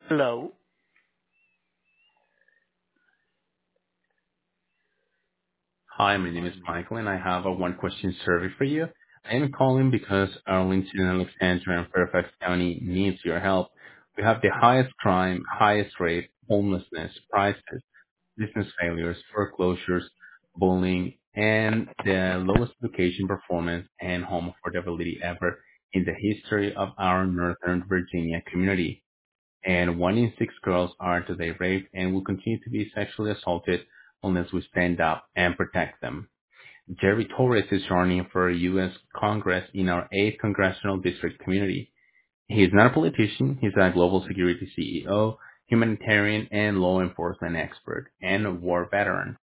Hello. Hi, my name is Michael, and I have a one-question survey for you. I am calling because Arlington, Alexandria, and Fairfax County needs your help. We have the highest crime, highest rate, homelessness, prices, business failures, foreclosures, bullying, and the lowest education performance and home affordability ever in the history of our Northern Virginia community. And 1 in 6 girls are today raped and will continue to be sexually assaulted unless we stand up and protect them. Jerry Torres is running for U.S. Congress in our 8th Congressional District community. He is not a politician. He's a global security CEO, humanitarian and law enforcement expert, and a war veteran.